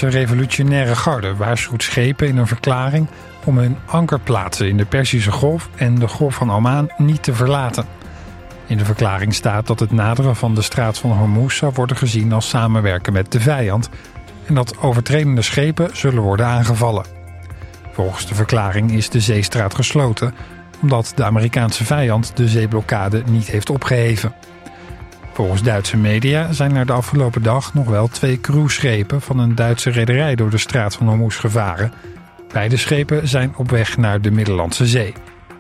Iraanse revolutionaire garde waarschuwt schepen in een verklaring om hun ankerplaatsen in de Perzische Golf en de Golf van Oman niet te verlaten. In de verklaring staat dat het naderen van de straat van Hormuz zou worden gezien als samenwerken met de vijand en dat overtredende schepen zullen worden aangevallen. Volgens de verklaring is de zeestraat gesloten omdat de Amerikaanse vijand de zeeblokkade niet heeft opgeheven. Volgens Duitse media zijn er de afgelopen dag nog wel 2 cruiseschepen van een Duitse rederij door de straat van Hormuz gevaren. Beide schepen zijn op weg naar de Middellandse Zee.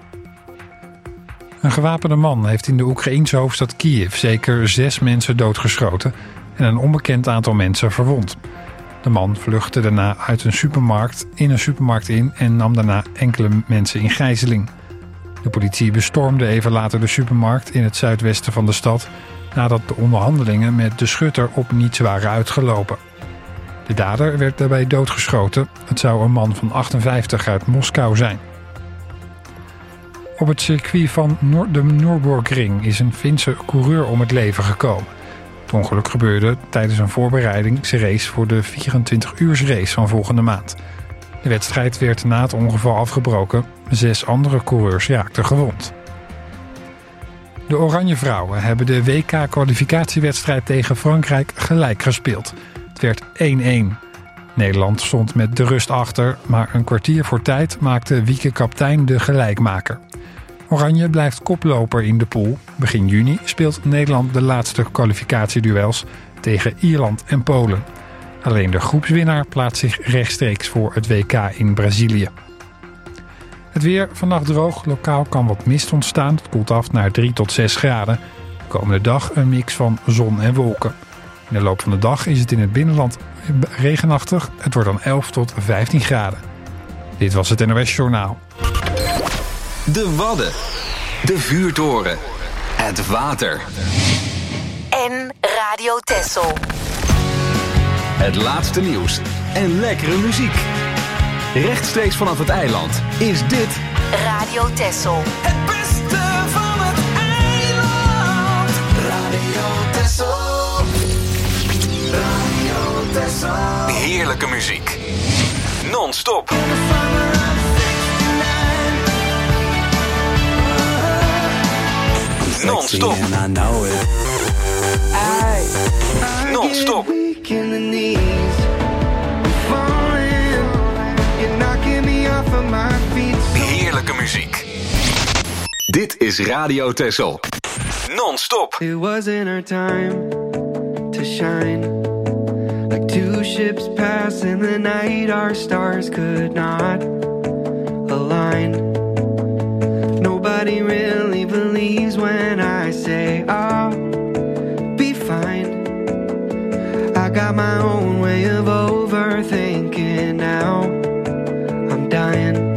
Een gewapende man heeft in de Oekraïense hoofdstad Kiev zeker 6 mensen doodgeschoten en een onbekend aantal mensen verwond. De man vluchtte daarna uit een supermarkt in en nam daarna enkele mensen in gijzeling. De politie bestormde even later de supermarkt in het zuidwesten van de stad nadat de onderhandelingen met de schutter op niets waren uitgelopen. De dader werd daarbij doodgeschoten. Het zou een man van 58 uit Moskou zijn. Op het circuit van de Nürburgring is een Finse coureur om het leven gekomen. Het ongeluk gebeurde tijdens een voorbereidingsrace voor de 24-uursrace van volgende maand. De wedstrijd werd na het ongeval afgebroken. 6 andere coureurs raakten gewond. De Oranje Vrouwen hebben de WK-kwalificatiewedstrijd tegen Frankrijk gelijk gespeeld. Het werd 1-1. Nederland stond met de rust achter, maar een kwartier voor tijd maakte Wieke Kaptein de gelijkmaker. Oranje blijft koploper in de pool. Begin juni speelt Nederland de laatste kwalificatieduels tegen Ierland en Polen. Alleen de groepswinnaar plaatst zich rechtstreeks voor het WK in Brazilië. Het weer, vannacht droog, lokaal kan wat mist ontstaan. Het koelt af naar 3 tot 6 graden. De komende dag een mix van zon en wolken. In de loop van de dag is het in het binnenland regenachtig. Het wordt dan 11 tot 15 graden. Dit was het NOS Journaal. De Wadden, de vuurtoren, het water. En Radio Texel. Het laatste nieuws en lekkere muziek. Rechtstreeks vanaf het eiland is dit Radio Texel. Het beste van het eiland. Radio Texel. Radio Texel. heerlijke muziek. Non-stop. Non-stop. Non-stop. Heerlijke muziek. Dit is Radio Texel. Non-stop. It wasn't our time to shine. Like two ships pass in the night, our stars could not align. Nobody really believes when I say I'll be fine. I got my own way of overthinking now. I'm dying,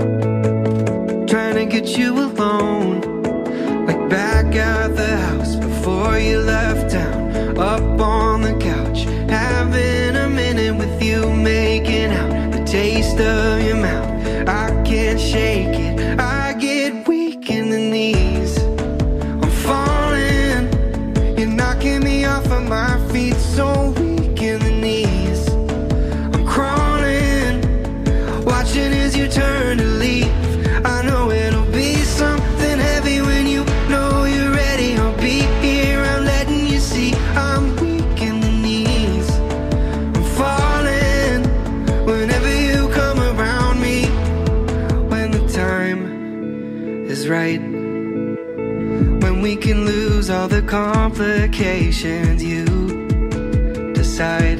trying to get you alone, like back at the house before you left town. Up on the couch, having a minute with you, making out the taste of your mouth. I can't shake it, I get weak in the knees. I'm falling, you're knocking me off of my feet, so weak in the knees. I'm crawling, watching as you turn to leave. I know it'll be something heavy when you know you're ready. I'll be here, I'm letting you see I'm weak in the knees. I'm falling whenever you come around me. When the time is right, when we can lose all the complications, you decide.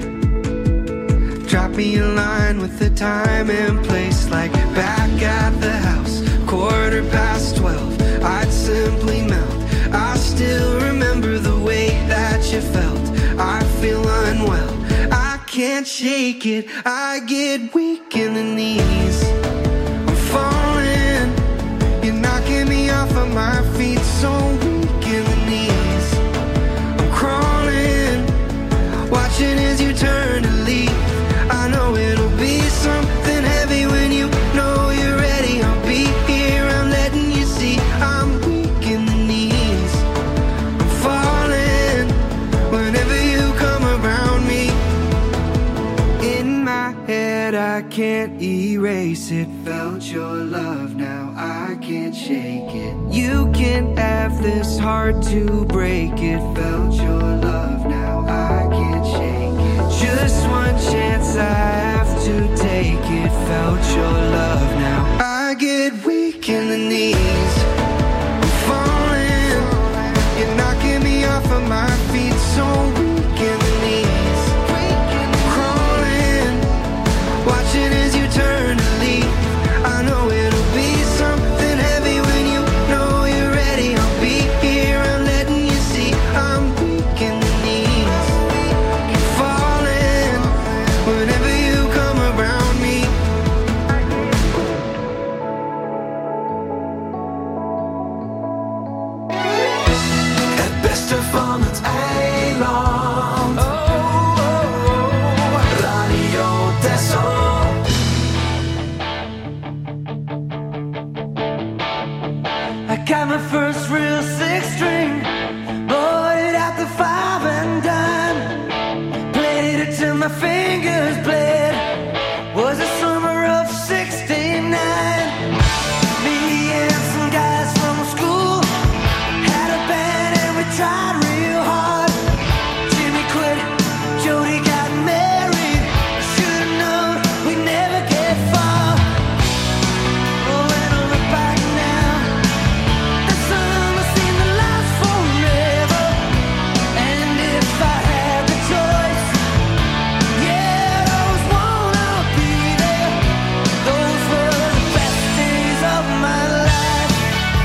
Drop me a line with the time and place, like back at the house, 12:15. I'd simply melt. I still remember the way that you felt. I feel unwell, I can't shake it, I get weak in the knees. I'm falling, you're knocking me off of my feet, so weak in the knees. I'm crawling, watching as you turn to leave. I know it'll be something heavy when you know you're ready. I'll be here, I'm letting you see I'm weak in the knees. I'm falling whenever you come around me. In that I can't erase it. Felt your love, now I can't shake it. You can't have this heart to break it. Felt your love, now I can't shake it. Just one chance I have to take it. Felt your love, now I get weak in the knees. I'm falling, you're knocking me off of my feet. So weak in the knees, crawling, watching as you turn to leave. I know it'll be something heavy when you know you're ready. I'll be here, I'm letting you see. I'm weak in the knees, falling whenever you come around me. Het beste van het eiland. Radio Texel. I got my first real six string, bought it at the 5 and dime, played it till my fingers bled. Was the summer of '69. Me and some guys from school had a band and we tried real hard. Jimmy quit, Jody got married. Should've known we'd never get far. Oh, when I look back now, the summer seemed to last forever. And if I had the choice, yeah, I always wanna be there. Those were the best days of my life.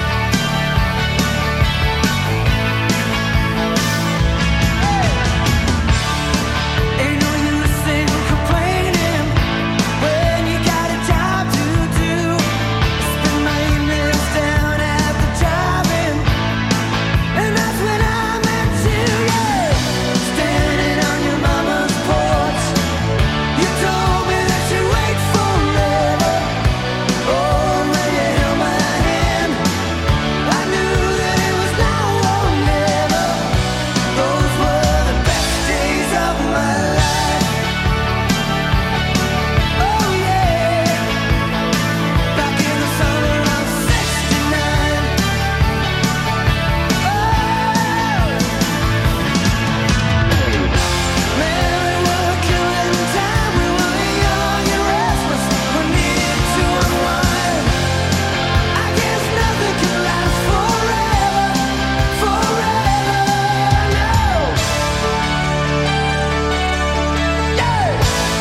Ain't no use in complaining when you got a job to do. Spend my evenings down at the drive-in, and that's when I met you, yeah. Standing on your mama's porch, you told me that you'd wait forever. Oh, when you held my hand, I knew that it was now or never. Those were the best days of my life. Oh yeah, back in the summer of '69. Man, we were killing time. We were young and restless. We needed to unwind. I guess nothing can last forever, forever, no. Yeah.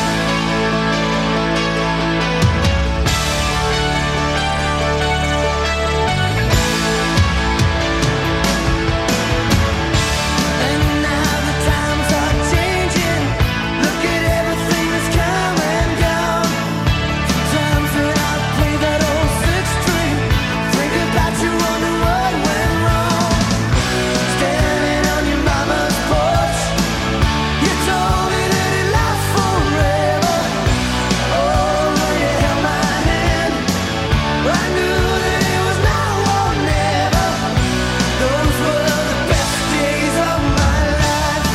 And now the times are changing. Look at everything that's come and gone. Sometimes when I play that old six string, think about you, wonder what went wrong. Standing on your mama's porch, you told me that it lasts forever. Oh, when you held my hand, I knew that it was now or never. Those were the best days of my life.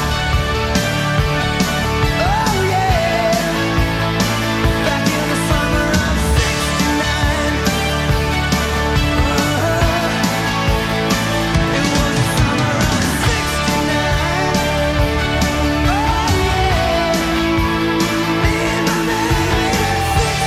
Oh yeah, back in the summer of '69. It was the summer of '69. Oh yeah, me and my baby at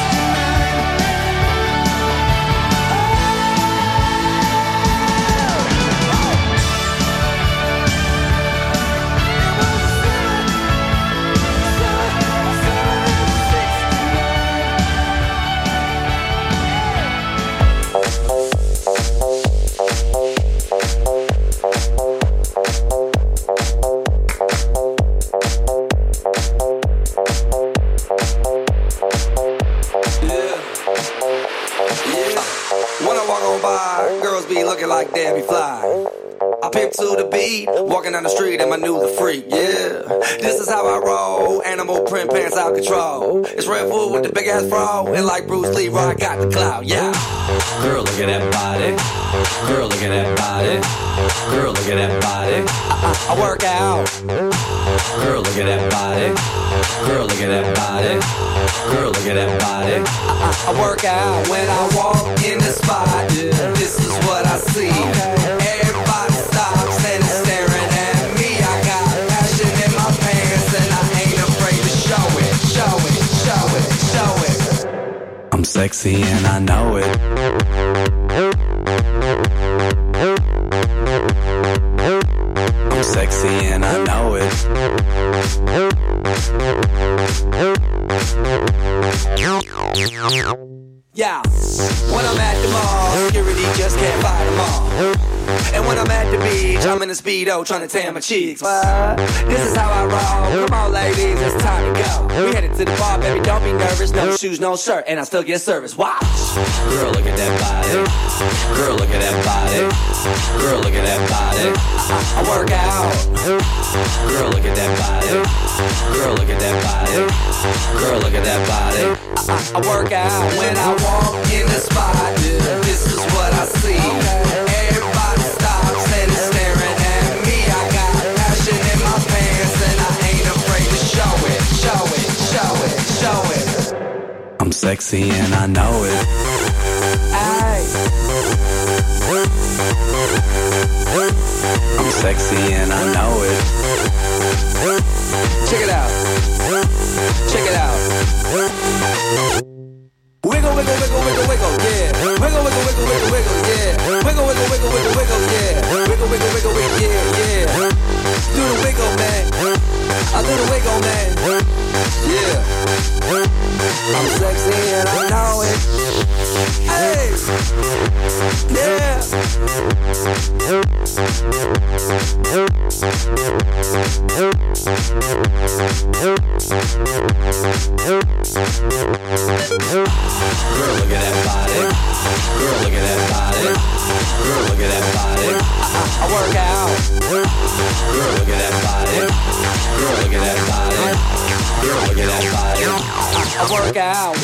When I walk on by, girls be looking like Debbie Fly. I pimp to the beat, walking down the street and my new the freak, yeah. This is how I roll, animal print pants out control. It's Red Bull with the big ass fro, and like Bruce Lee, I got the clout, yeah. Girl, look at that body. Girl, look at that body. Girl, look at that body. I work out. Girl, look at that body. Girl, look at that body. Girl, look at that body. I work out when I walk in the spot. This is what I see. Everybody stops and is staring at me. I got passion in my pants and I ain't afraid to show it, show it, show it, show it. I'm sexy and I know it. I'm sexy and I know it. Yeah, when I'm at the mall, security just can't fight them all. And when I'm at the beach, I'm in a Speedo trying to tan my cheeks. But this is how I roll. Come on, ladies, it's time to go. We headed to the bar, baby, don't be nervous. No shoes, no shirt, and I still get service. Watch. Girl, look at that body. Girl, look at that body. Girl, look at that body. I work out. Girl, look at that body. Girl, look at that body. Girl, look at that body. I work out when I walk in the spot. This is what I see. Everybody stops and is staring at me. I got passion in my pants and I ain't afraid to show it, show it, show it, show it. I'm sexy and I know it. Aye. I'm sexy and I know it. Check it out. Check it out. Wiggle, wiggle, wiggle, wiggle, wiggle, yeah. Wiggle, wiggle, wiggle, wiggle, wiggle, yeah. Wiggle, wiggle, wiggle, wiggle, wiggle, yeah. Wiggle, wiggle, wiggle, wiggle, yeah, yeah. Do the wiggle, man. I do the wiggle, man. Yeah. I'm sexy and I know it. Hey. Yeah. Girl, look at that body. Girl, look at that body. Girl, look at that body. I work out. Girl, look at that body. Girl, look at that body. Girl, look at that body. I work out.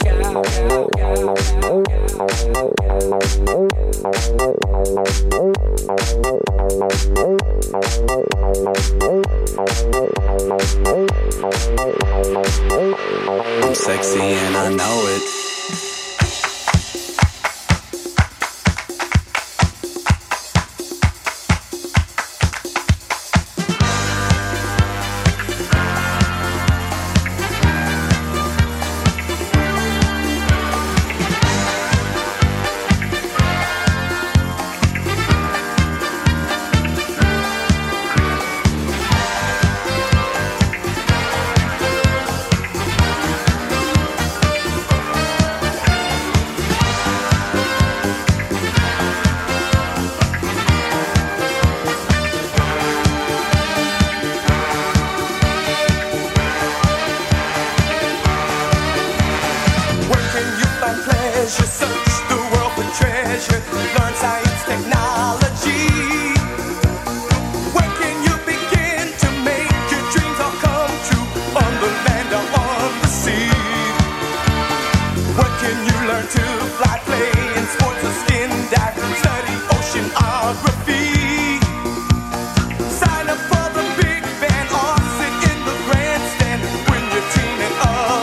I'm sexy and I know it.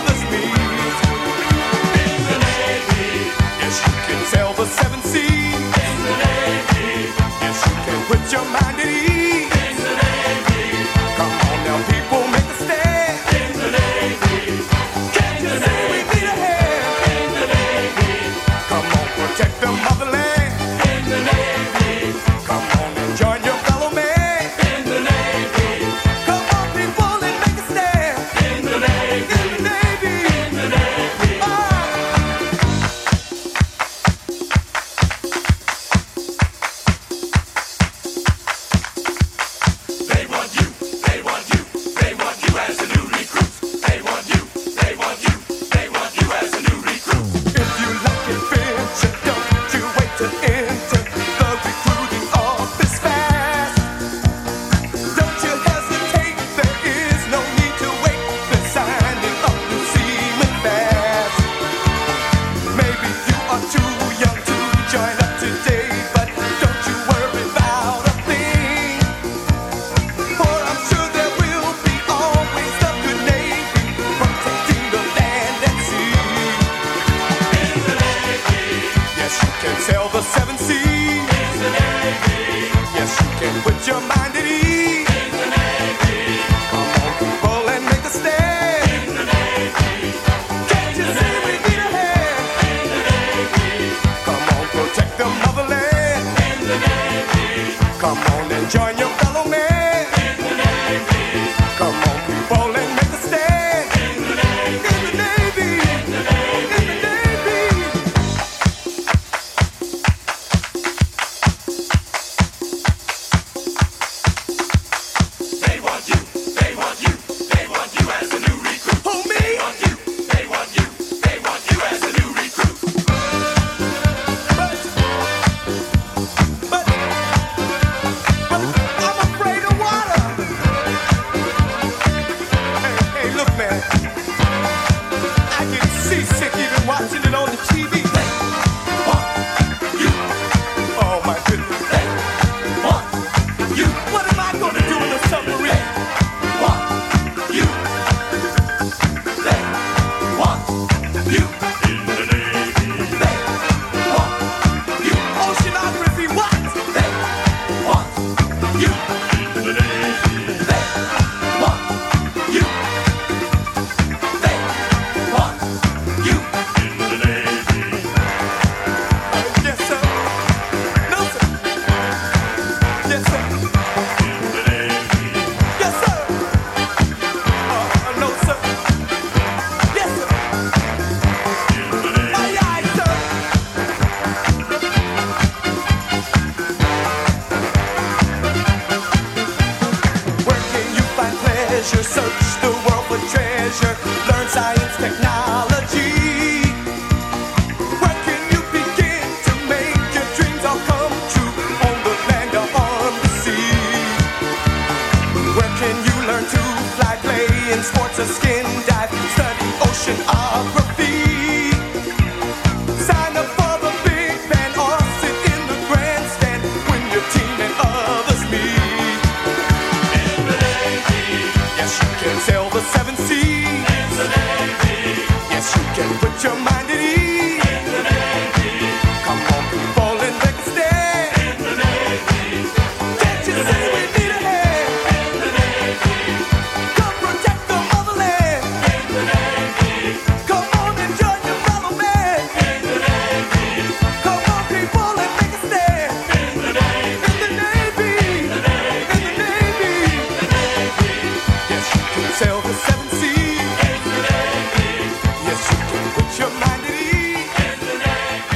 Sail the seven seas. Come on and join your fellow man. In the Navy. Come on, people, and make a stand. In the Navy. In the Navy. In the Navy. In the Navy. They want you. They want you. They want you as a new recruit. Who, me? They want you. They want you. They want you as a new recruit. But I'm afraid of water. Hey, look, man. I get seasick even watching it on the TV. They want you. Oh, my goodness. They want you. What am I going to do in a submarine? They want you. They want you. In the Navy. They want you. Oceanography, what? They want you. In the Navy. They want you. They want you. In the Navy. Yes, sir. No, sir. Yes, sir. In the Navy. Yes, sir. No, sir. Yes, sir. In the Navy. Aye, aye, sir. Where can you find pleasure? Search the world for treasure. Learn science, technology. Where can you begin to make your dreams all come true? On the land or on the sea. Where can you learn to fly, play in sports or skin dive? Study oceanography. Sign up for the big band or sit in the grandstand when your team and others meet. In the Navy. Yes, you can sail the seven seas. In the Navy. Yes, you can put your mind at ease. In the Navy. Come on, people, and make a stand. In the Navy. Can't you say we need a hand? In the Navy. Come protect the motherland. In the Navy. Come on and join your fellow man. In the Navy. Come on, people, and make a stand. In the Navy. In the Navy. In the Navy. In the Navy. In the Navy. Yes, you can sail the seven seas. In the Navy. Yes, you can put your mind at ease. In the Navy.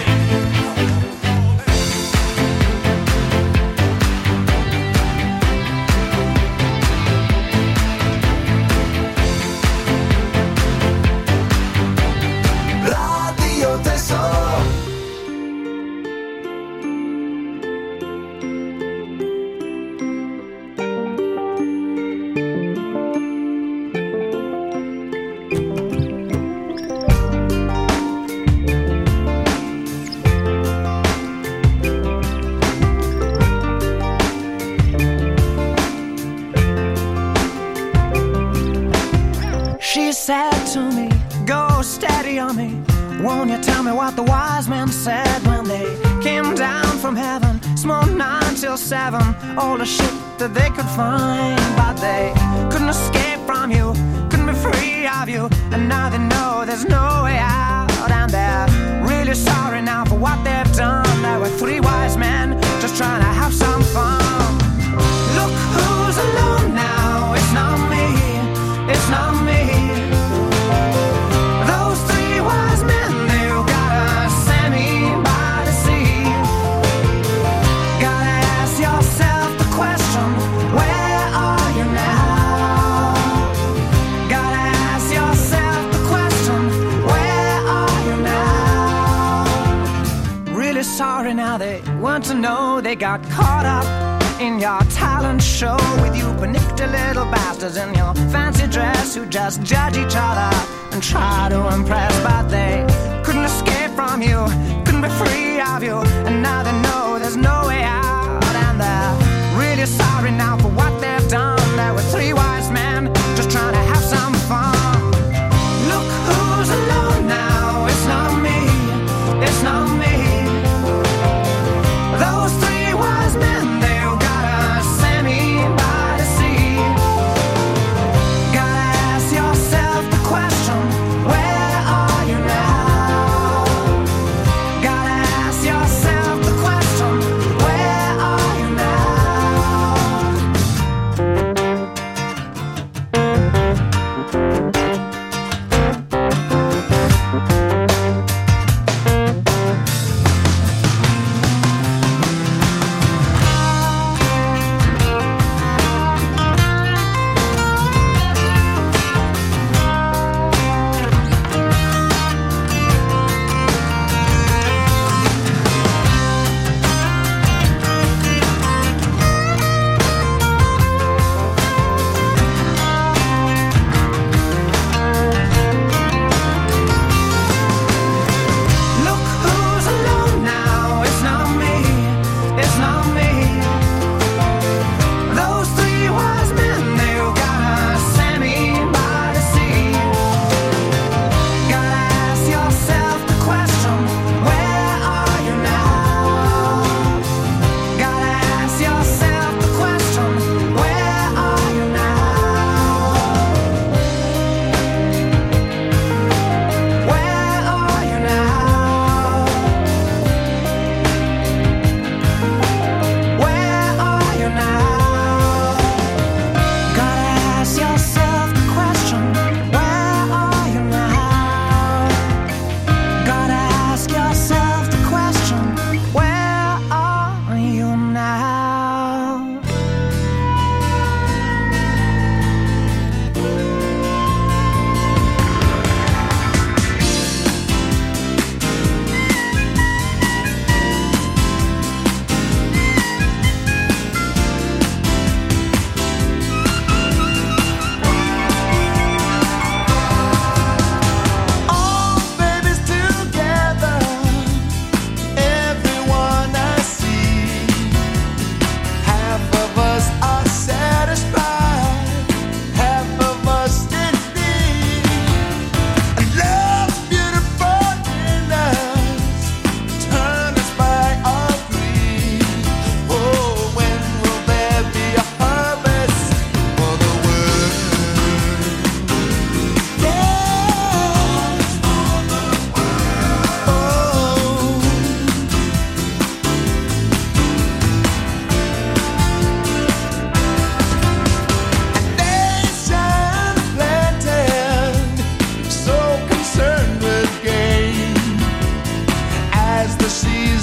Radio Tesoro. She said to me, go steady on me. Won't you tell me what the wise men said when they came down from heaven? Small 9 till 7, all the shit that they could find. But they couldn't escape from you, couldn't be free of you. And now they know there's no way out. And they're really sorry now for what they've done. There were 3 wise men just trying to have some fun. Look who's alone now, it's not me, it's not me. Those 3 wise men, they've got a Sammy by the sea. Gotta ask yourself the question, where are you now? Gotta ask yourself the question, where are you now? Really sorry now, they weren't to know they got caught up in your talent show with you panicked little bastards in your fancy dress who just judge each other and try to impress. But they couldn't escape from you, couldn't be free of you. And now they know there's no way out. And they're really sorry now for what they've done. There were 3 wise men just trying to have some fun. Look who's alone now, it's not me, it's not me. Those 3 wise men, they've got a Sammy by the sea. Gotta ask yourself the question, where are you now? Gotta ask yourself the question, where are you now?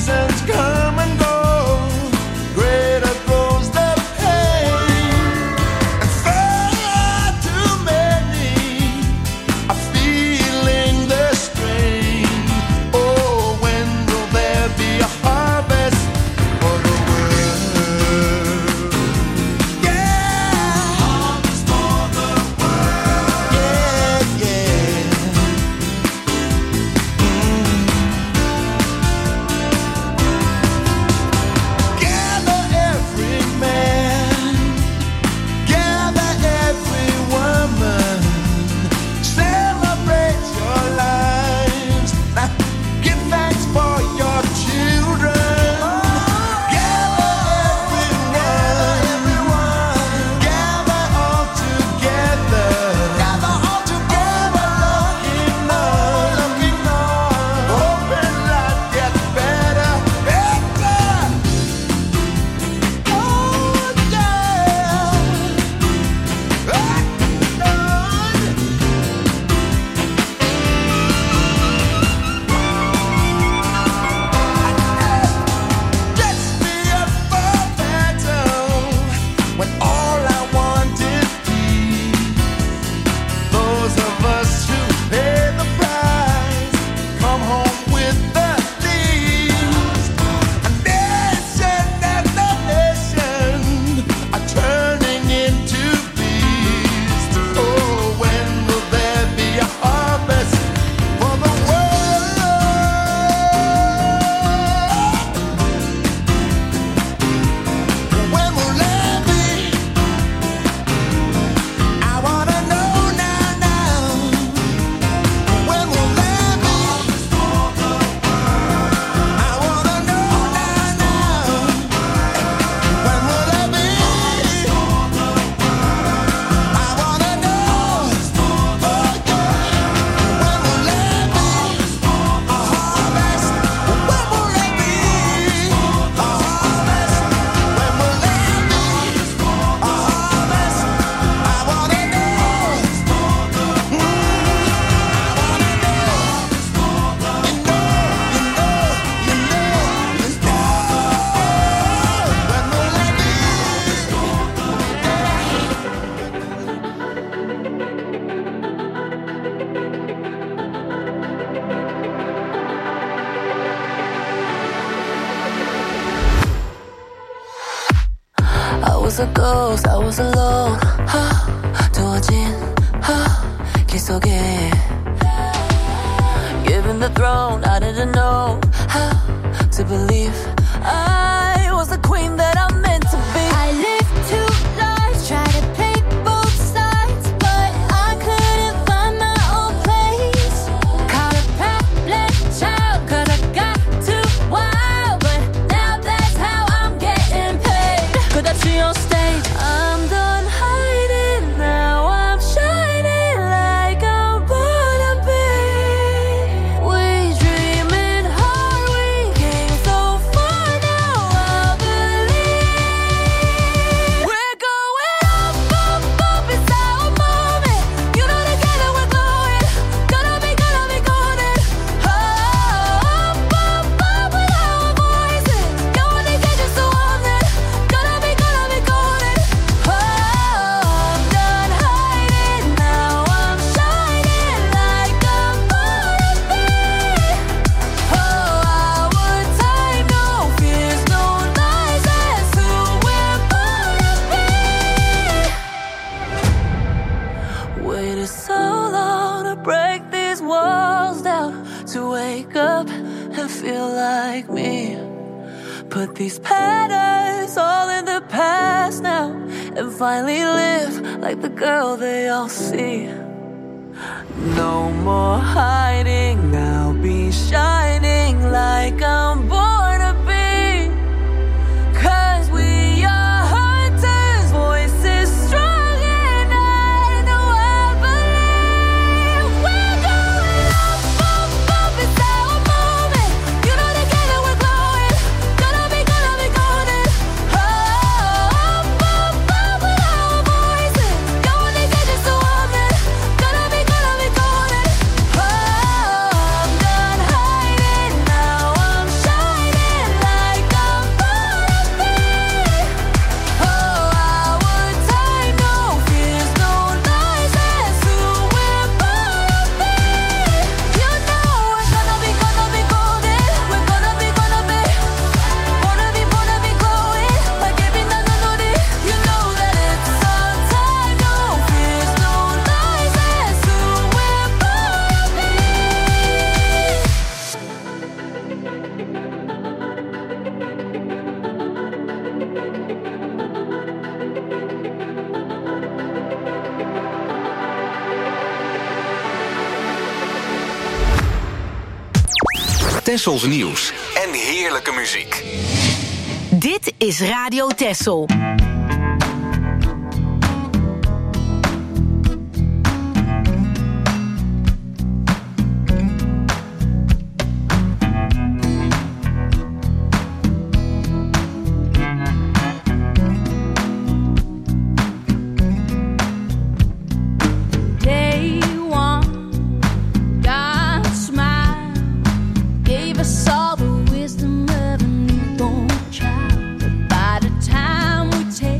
seasons come and go, greater grows the pain. And far too many are feeling the strain. Oh, when will there be a harvest for the world? Yeah, harvest for the world. Yeah, yeah. Gather every man, gather every woman, celebrate your lives. Now, give thanks for your children. Gather everyone, gather all together, looking on, hoping life gets better, better. Oh yeah, Gets me up for battle when all I want is peace. Those of us who pay the price come home with the least. A nation after nation are turning into beasts. Oh, when will there be a harvest for the world? When will there be? I wanna know now. When will there be? I wanna know now. When will there be? I wanna know. Oh yeah. When will there be a harvest? When will there be a harvest? When will there be a harvest? I wanna know. I was a ghost, I was alone. 두어진 길 속에 given the throne, I didn't know how to believe I was the queen that I'm meant to be. I lived two lives, tried to play both sides, but I couldn't find my own place. Caught a problem child, 'cause I got too wild, but now that's how I'm getting paid. 끝없이 on stage, I'm done hiding, now I'm shining like I'm born to be. We dreaming hard, we came so far, now I believe we're going up, up, up, it's our moment. You know together we're glowing, gonna be golden. Up, up, up with our voices, no one can catch us so on that. Gonna be golden. Oh, I'm done hiding, now I'm shining like I'm born to be. Oh, our time, no fears, no lies, that's who we're born to be. Waited so long to break these walls down, to wake up and feel like me. Put these patterns all in the past now, and finally live like the girl they all see. No more hiding, now be shining like I'm born to be. 'Cause we are hunters, voices strong, and I know I believe we're going up, up, up, it's our moment. You know together we're glowing, gonna be golden. Oh, up, up, up with our voices, no one can catch us so on that. Gonna be golden. Oh, Tessels nieuws en heerlijke muziek. Dit is Radio Tessel. All the wisdom of a newborn child. But by the time we take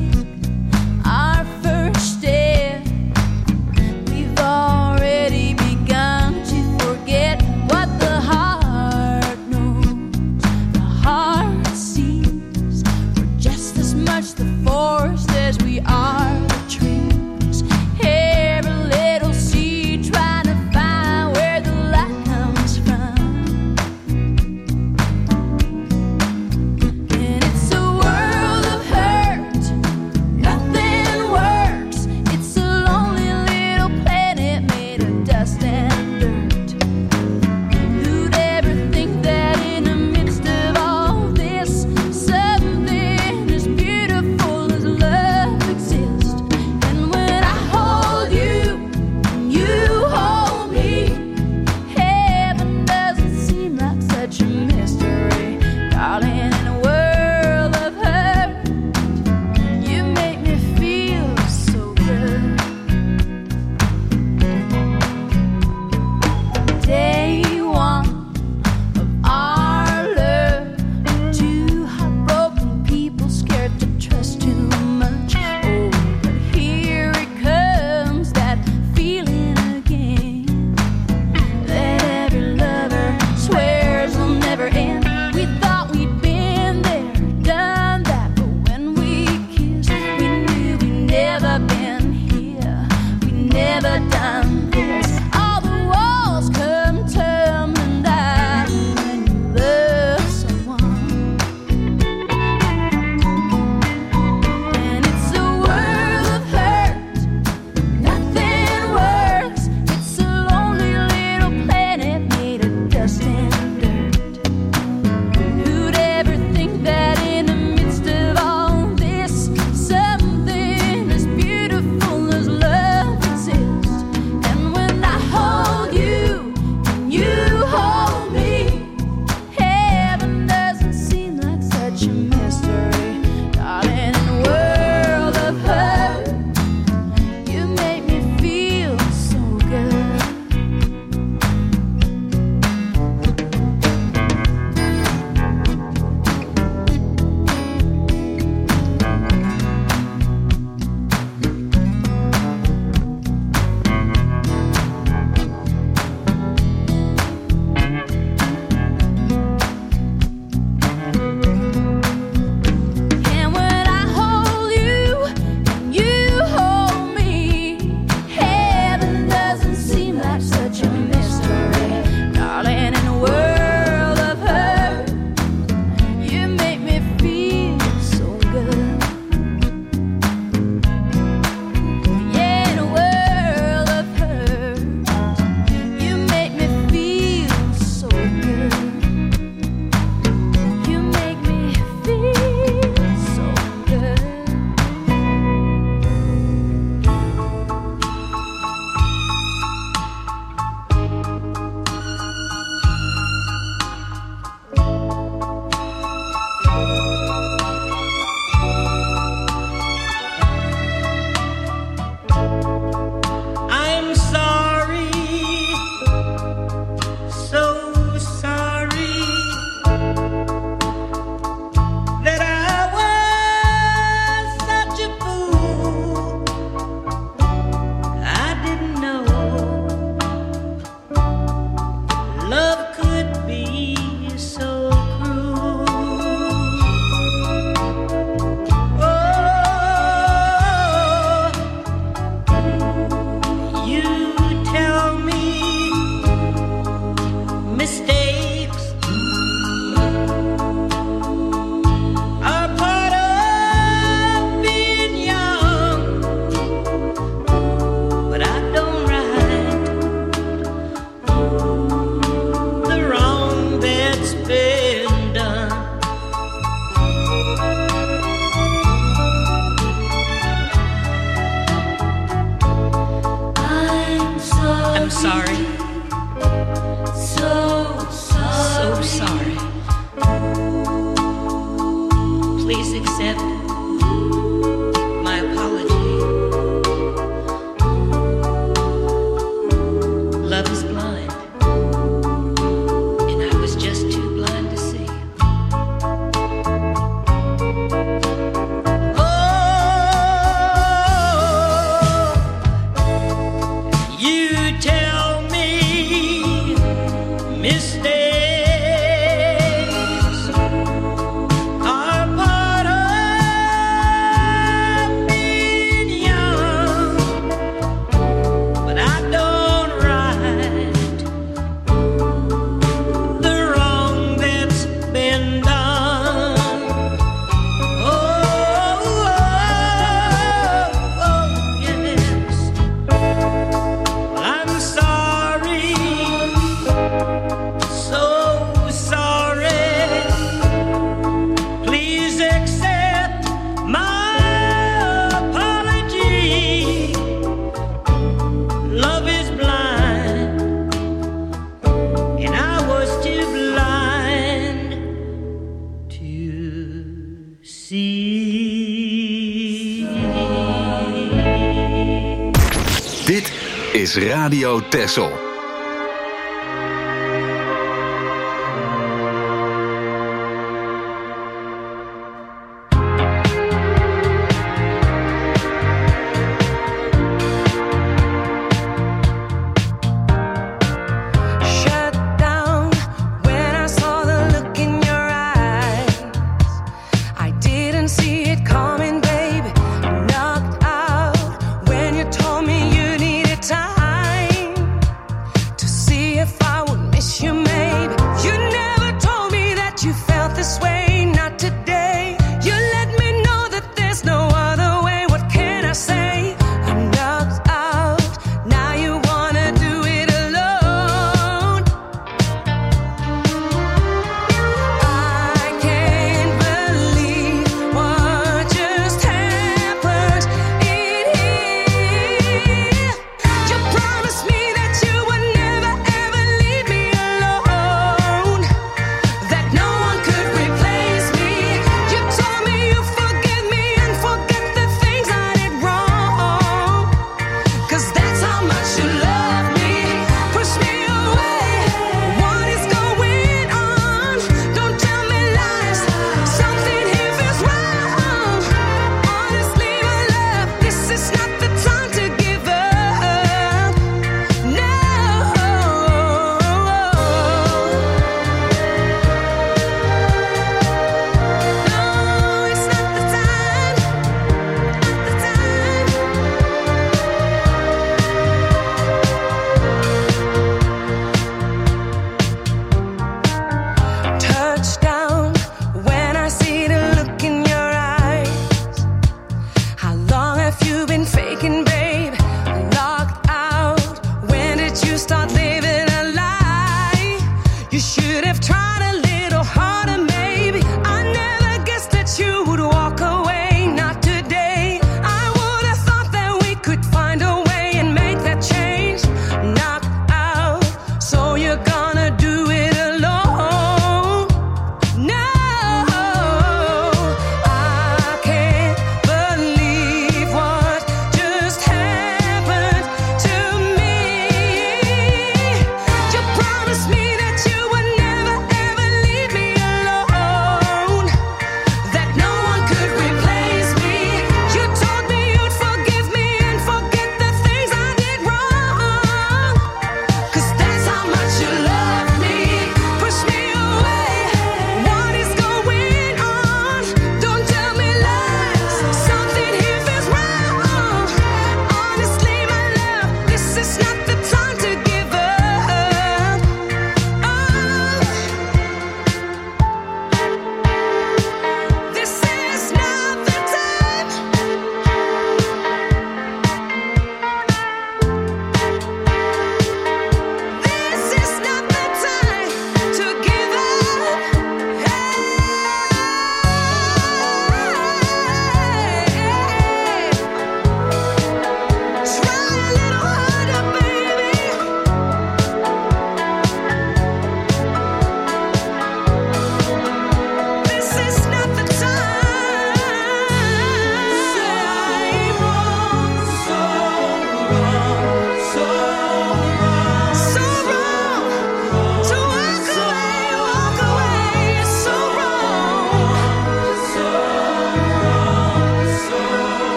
Dit is Radio Texel. You promised me that you would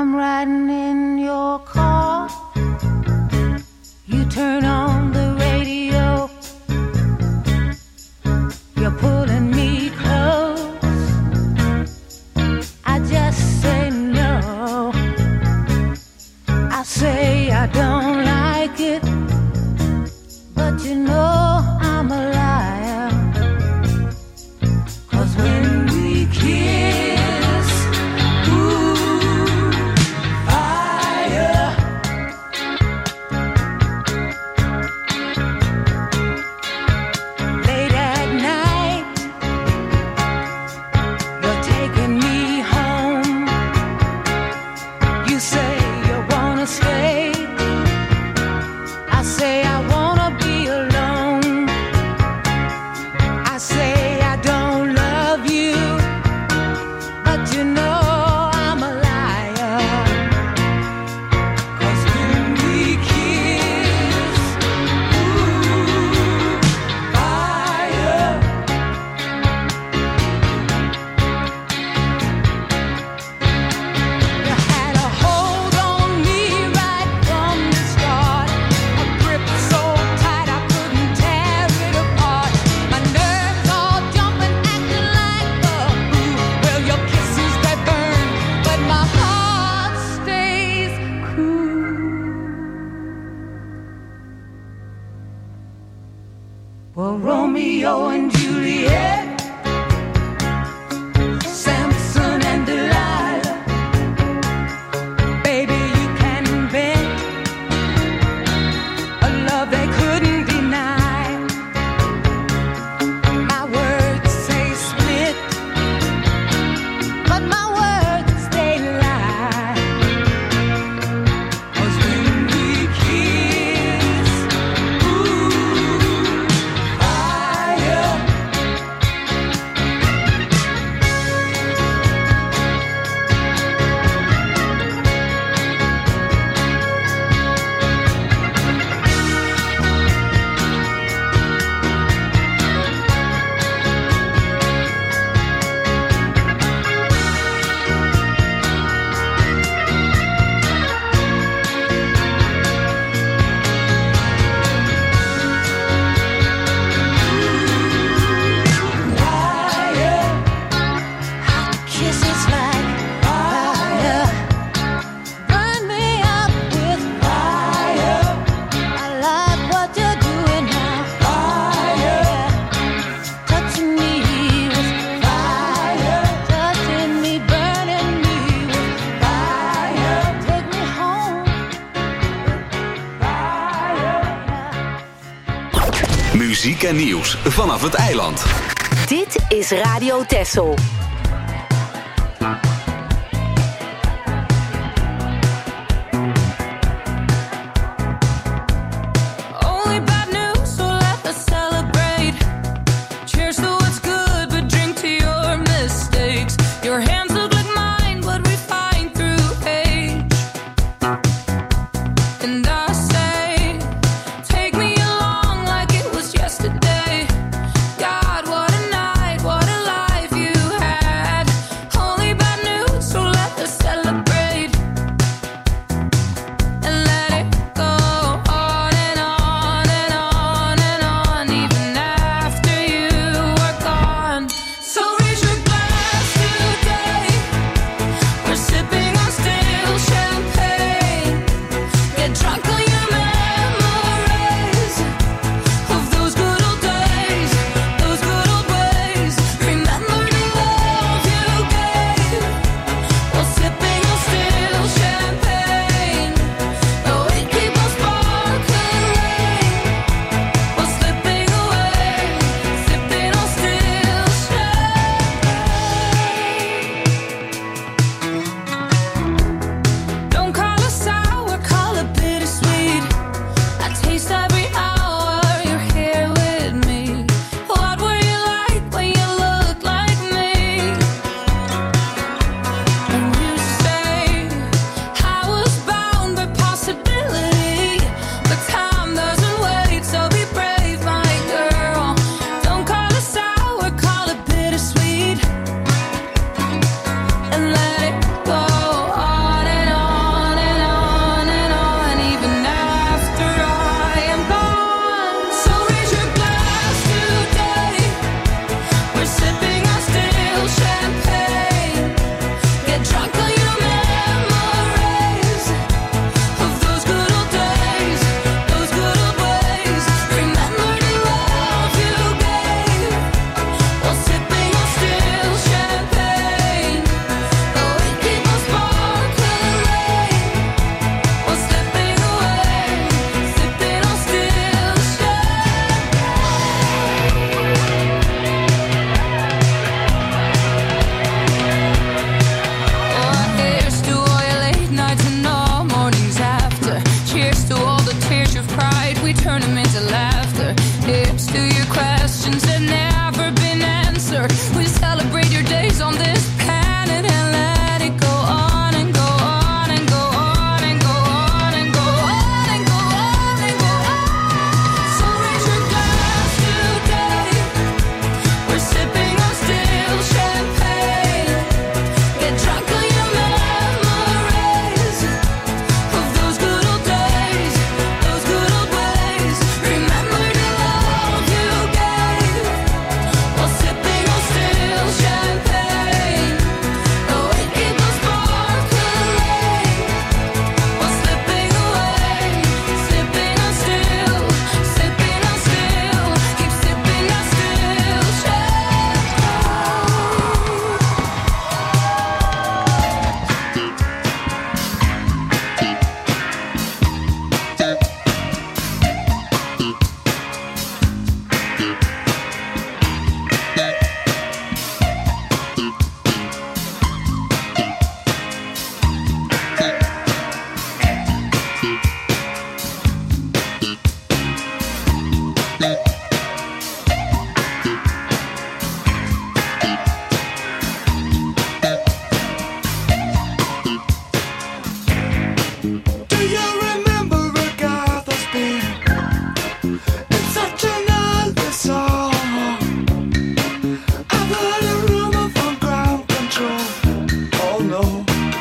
I'm riding in your car. You turn on the radio. You're pulling me close. I just say no. I say I don't like it, but you know I'm a liar. 'Cause when we kiss, ooh, fire. Late at night, you're taking me home. You say you wanna stay. I say I wanna be alone. I say I don't love you, but you know I'm a liar. 'Cause when we kiss, ooh, fire. You had a hold on me right from the start, a grip so tight I couldn't tear it apart. My nerves all jumping, acting like a fool. Well, your kisses they burn, but my heart stays cool. Well, Romeo and Juliet, Samson and Delilah. Baby, you can invent a love they couldn't deny. My words say split, but my words they lie. 'Cause when we kiss, ooh, fire. Fire. Hot kisses like fire. Burn me up with fire. I like what you're doing now. Fire. Touching me with fire. Touching me, burning me with fire. Take me home with fire. Muziek en nieuws vanaf het eiland. Dit is Radio Texel. Only bad news, so let us celebrate. Cheers to what's good, but drink to your mistakes. Your hands look like mine, but we find through age. And I say, take me along like it was yesterday. God, what a night, what a life you had.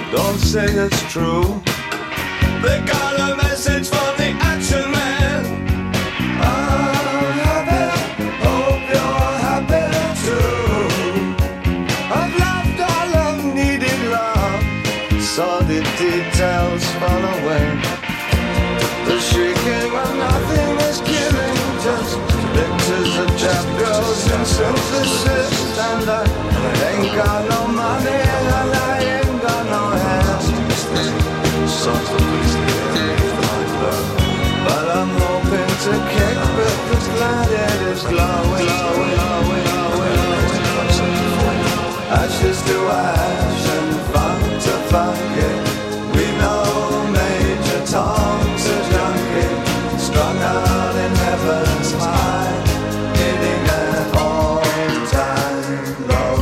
don't say it's true. They got a message from the action man. I'm happy, hope you're happy too. I've loved all I've needed love, saw the details fall away. The shrieking when nothing is killing, just pictures of chapters and synthesis. And I ain't got no money and I ain't got no hands. But I'm hoping to kick because planet is glowing. Ashes to ash and funk to funky. We know Major Tom's a junkie, strung out in heaven's high, hitting an all-time low.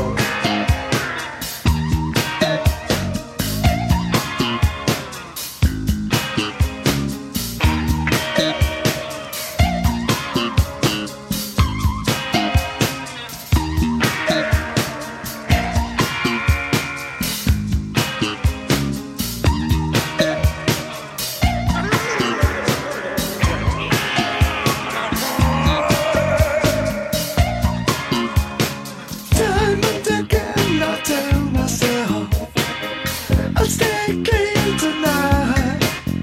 Time and again I tell myself I'll stay clean tonight,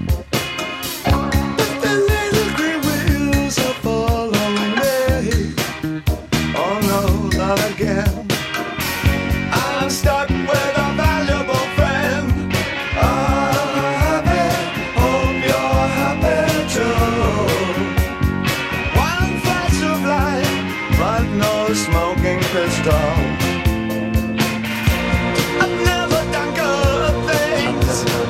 but the little green wheels are following me. Oh no, not again. I'm stuck with a valuable friend. I'm happy, hope you're happy too. One flash of light, but no smoking pistol. I've never done good things.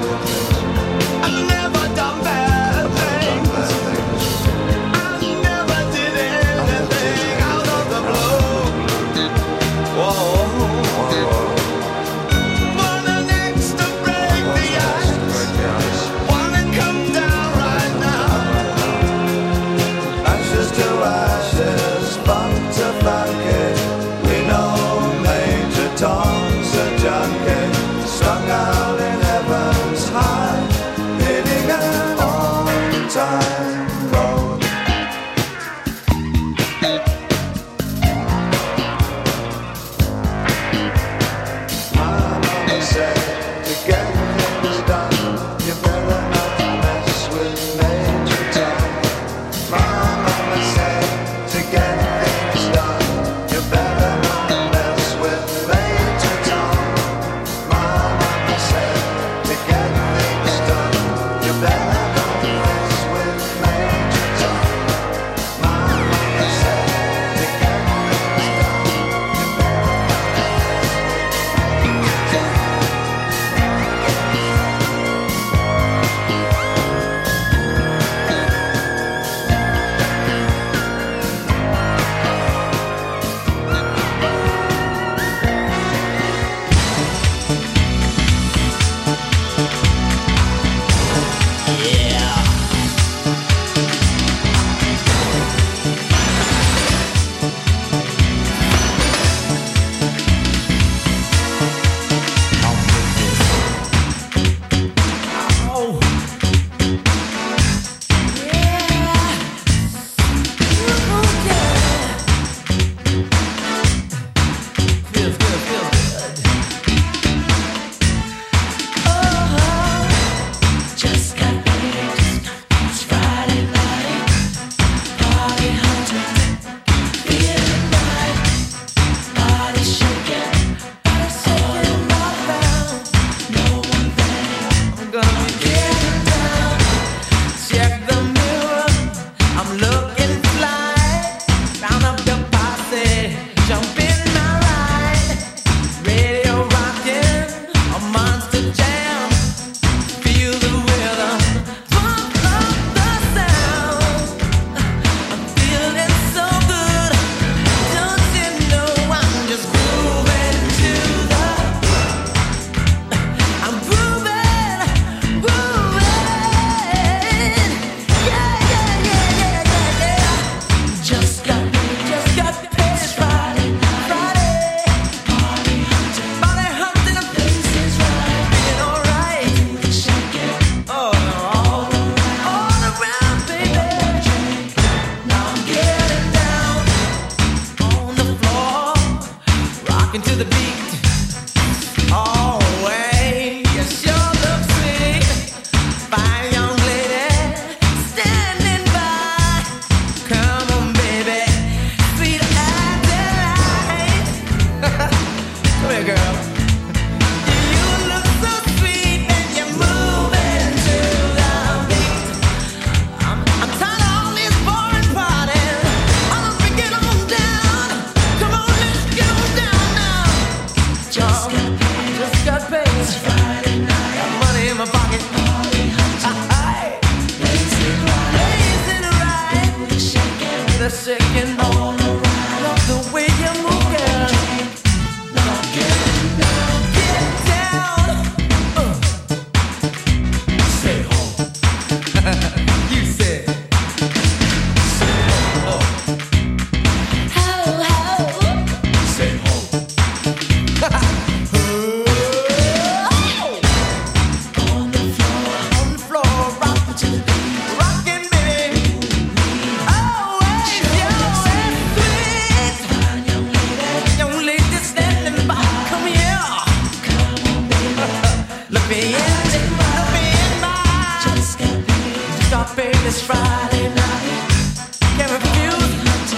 the end of me and mine. Stop it this Friday night. Can't refuse.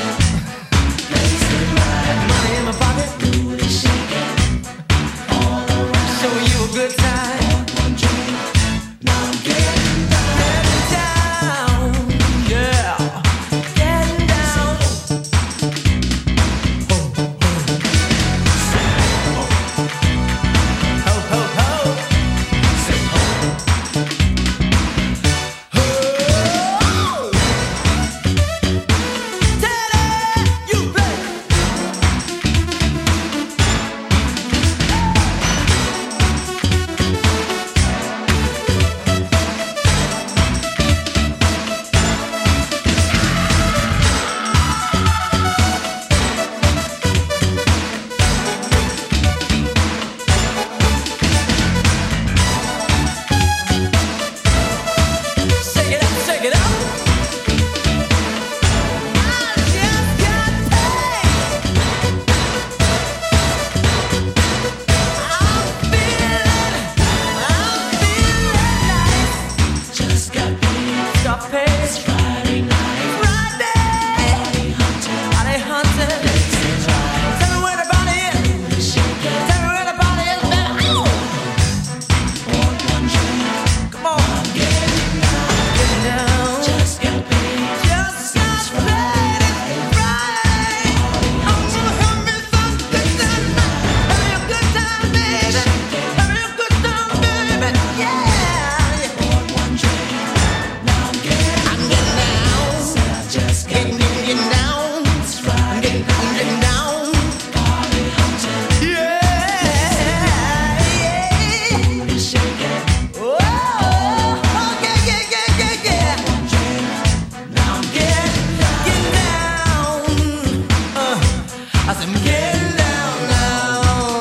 Money in my pocket. Show you a good time. Now I'm getting down. Yeah. Getting down. Ho, ho, ho. Shake it up, shake it up. I just got paid. I'm feeling nice. Just got paid. Got paid. It's Friday night. Friday. Body hunting. Tell me where the body is. Tell me where the body is, baby. Come on. Getting down. Just got paid. Just got paid. It's Friday. I'm gonna have me something tonight. Have me a good time, baby. Have me a good time, baby. Yeah. Now I'm getting down. Just getting down. I'm getting down. Yeah. Oh, yeah. Now I'm getting down. I said I'm getting down now.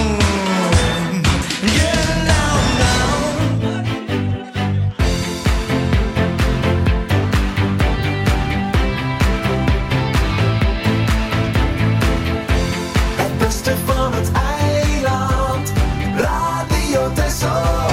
Getting down now. Het beste van het eiland. Radio Texel.